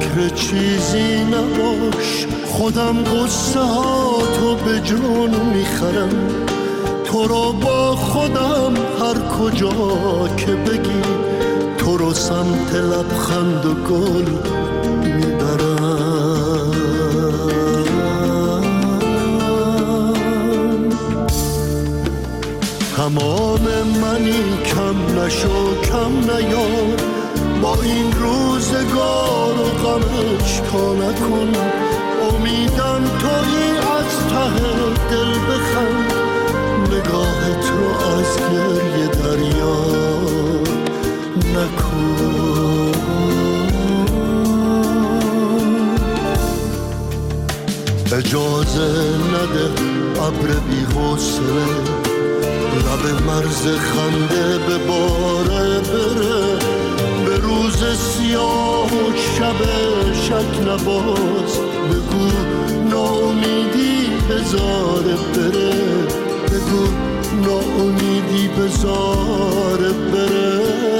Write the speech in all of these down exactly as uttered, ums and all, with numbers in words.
فکر چیزی نباش، خودم قصه ها تو به جون میخرم، تو رو با خودم هر کجا که بگی، تو رو سمت لبخند و گل میبرم. تمام منی کم نشو کم نیار، با این روزگار و غمش تا نکن، امیدم تویی از ته دل بخند، نگاهت رو از گریه دریا نکن. اجازه نده ابر بی حوصله لب مرز خنده به باره بره، به روز سیاه و شب شک نباز، بگو ناامیدی بذاره بره، بگو ناامیدی بذاره بره.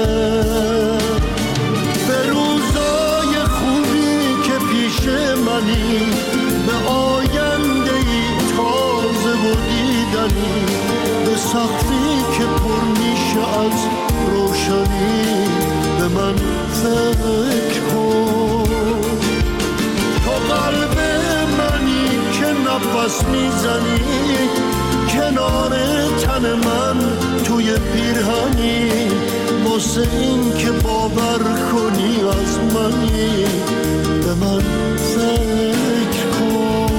به روزای خوبی که پیش منی، به آینده ای تازه و دیدنی، به سقفی که پر میشه از روشنی، به من فکر کن. تو قلب منی که نفس میزنی، کنار تن من توی پیرهنی، واسه این که باور کنی از منی، به من فکر کن.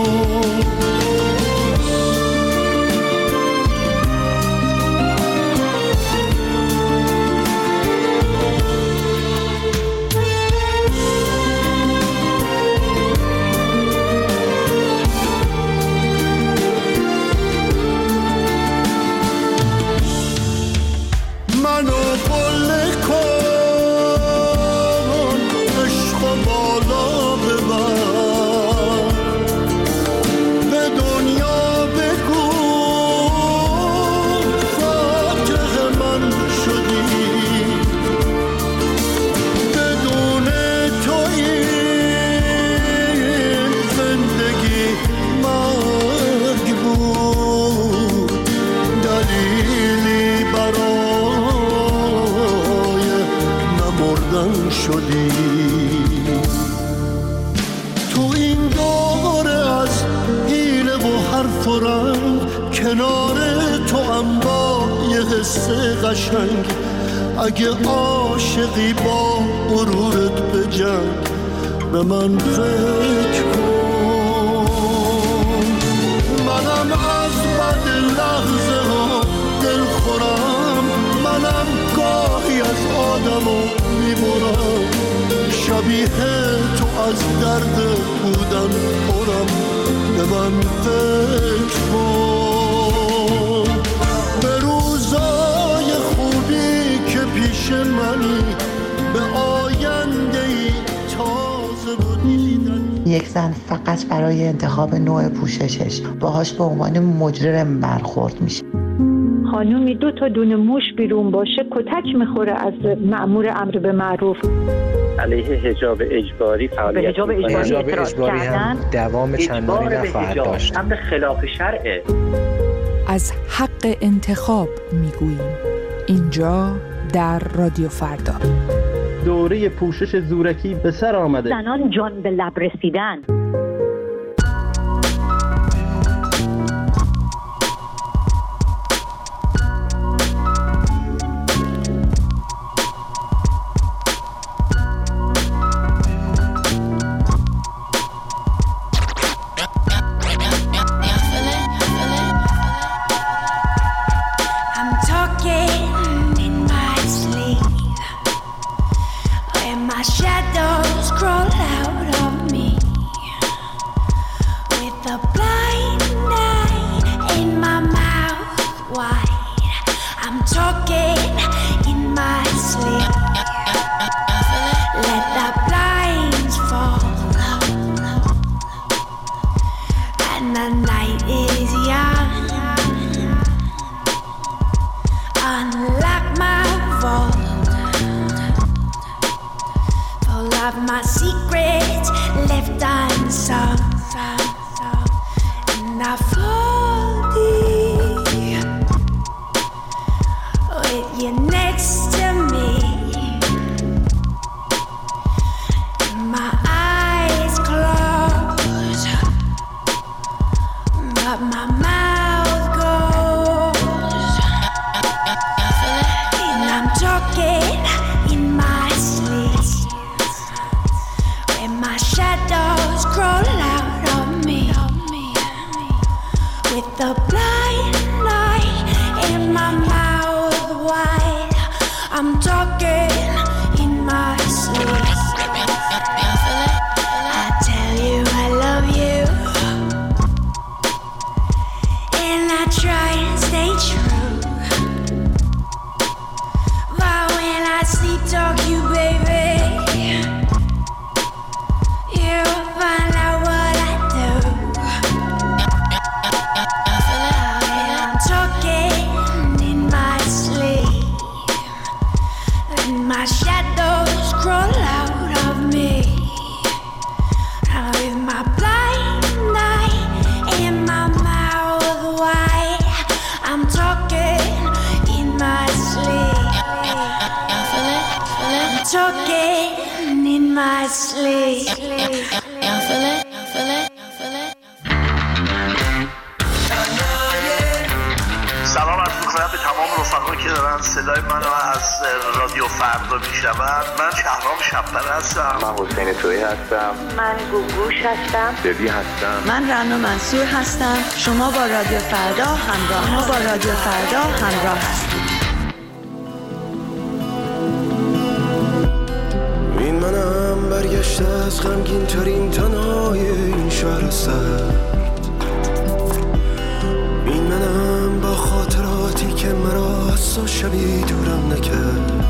شدی تو این دوره از حیله و حرف و رنگ، کنار تو هم با یه حس قشنگ، اگه عاشقی با غرورت بجنگ، به من فکر کن. منم از بد لحظه ها دل خورم، منم گاهی از آدمو میبرم، شبیه تو از درد بودن پرم، به من فکر کن. به روزای خوبی که پیش منی، به آینده ای تازه و دیدنی. یک زن فقط برای انتخاب نوع پوششش باهاش به عنوان مجرم برخورد میشه. خانومی دو تا دونه موش بیرون باشه کتک میخوره از مأمور امر به معروف. علیه حجاب اجباری فعالیت حجاب اجباری, حجاب اجباری هم دوام چندانی نخواهد داشت. امر خلاف شرعه. از حق انتخاب میگوییم اینجا در رادیو فردا. دوره پوشش زورکی به سر آمده. زنان جان به لب رسیدن. of my secrets left unsung, and I fall deep with you next to me. My eyes close, but my mouth goes, and I'm talking in my sleep, when my shadows crawl out of me, with the blind light in my mouth wide. I'm talking in my sleep. I tell you I love you, and I try to stay true, but when I sleep talk you, baby, you find out what I do. I'm talking in my sleep, and my shadows crawl out of me, with my blind eye and my mouth wide. I'm talking in my sleep. I'm talking in my sleep. سلام عرض می‌کنم به تمام رفقا که دارن صدای منو از رادیو فردا میشنون. من شهرام شب‌پر هستم. من حسین تویی هستم. من گوگوش هستم. دبی هستم. من رنا منصور هستم. شما با رادیو فردا همراه ما با رادیو فردا همراه هستید. این منم برگشته از غمگین ترین تنهای این شهر سرد. این منم با خاطراتی که مرا از تو شبی دورم نکرد.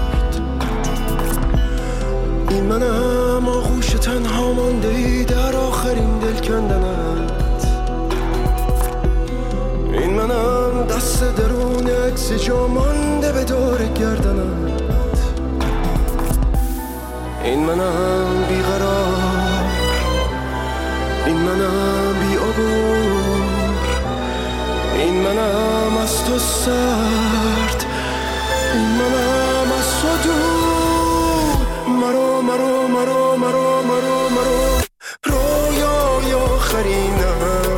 این منم آغوش تنها مانده ای در آخرین دل کندنت. این منم دست درون عکس جا مانده به دور گردنت. این منم بیقرار، این منم بی عبور، این منم از تو سرد، این منم از تو دور. مرو مرو مرو مرو مرو مرو رویای آخرینم.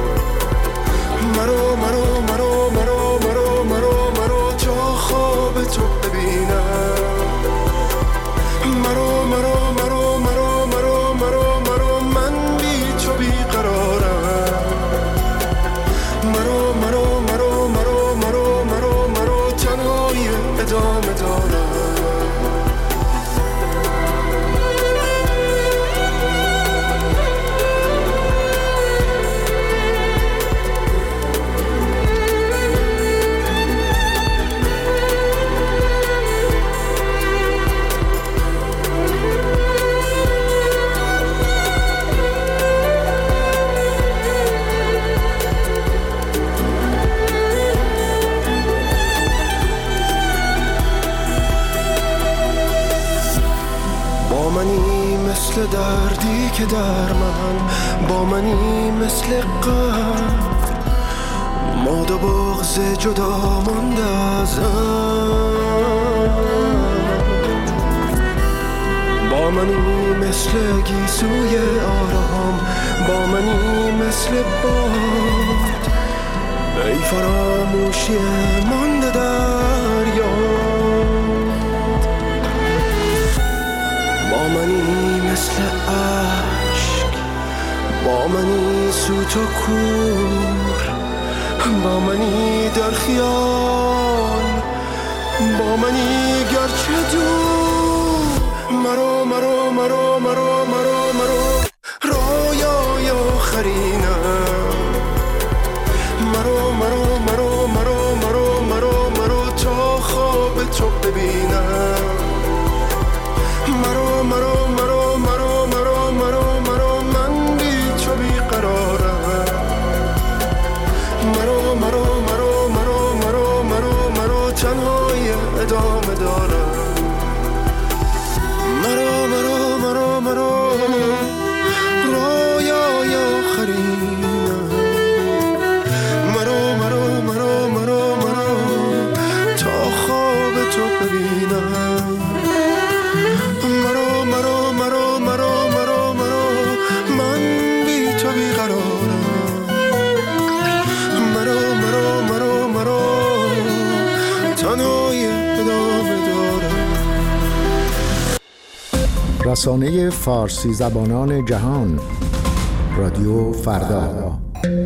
مرو مرو مرو مرو مرو مرو مرو تا خواب تو ببینم. مرو مرو مرو مرو مرو مرو مرو من بی تو بیقرارم. مرو مرو مرو مرو مرو مرو مرو تنهایی ادامه دارم. مثل دردی که در من با منی مثل قلب. ماد و بغض جدا مانده ازم. با منی مثل گیسوی آرام، با منی مثل باد. ای فراموشی مانده در یاد. با منی مثل عشق، با منی سوت و کور، با منی در خیال، با منی گرچه دور. مرو مرو مرو مرو مرو مرو رویای آخرینم. مرو مرو مرو مرو مرو مرو مرو تا خواب تو ببینم. مرو مرو مرو مرو مرو مرو مرو من بی تو بیقرارم. مرو مرو مرو مرو مرو مرو مرو تنهایی ادامه دارم. مرو مرو مرو ببینم. مرا مرا مرا مرا مرا مرا من بی تو بیقرارم. مرا مرا مرا مرا تنهای ادامه دارم. رسانه فارسی زبانان جهان، رادیو فردا.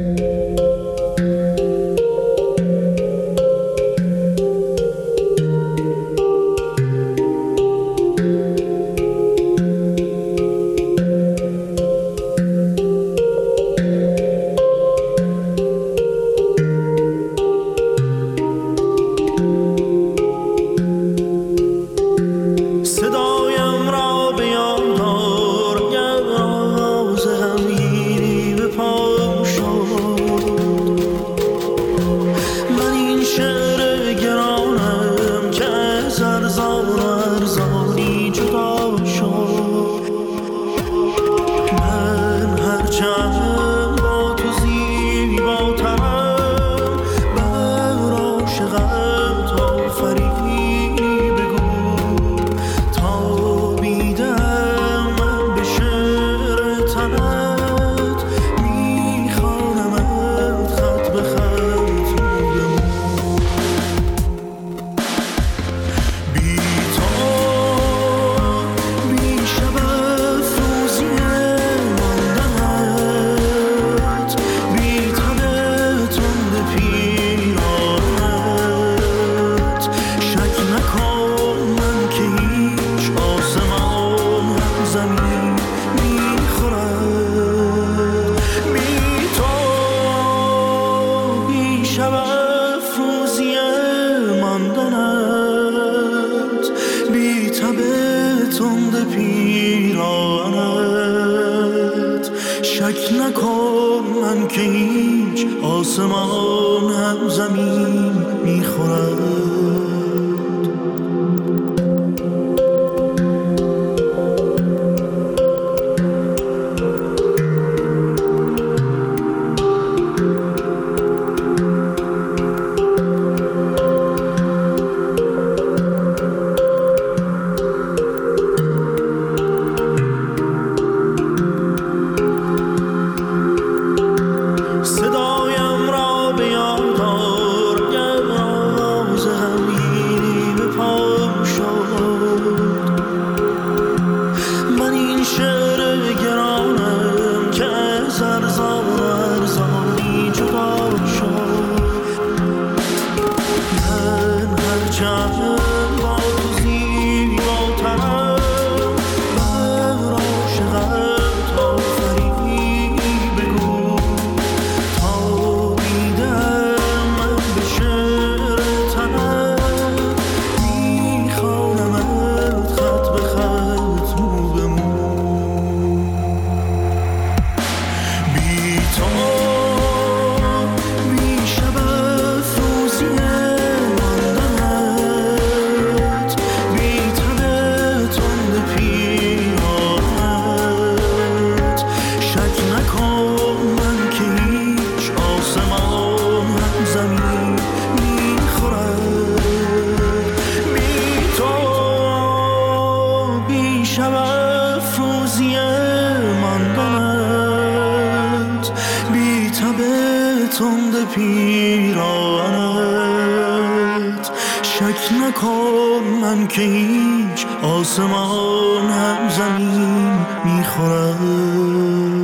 پیراهنت شک نکن من که هیچ آسمان هم زمین میخورم.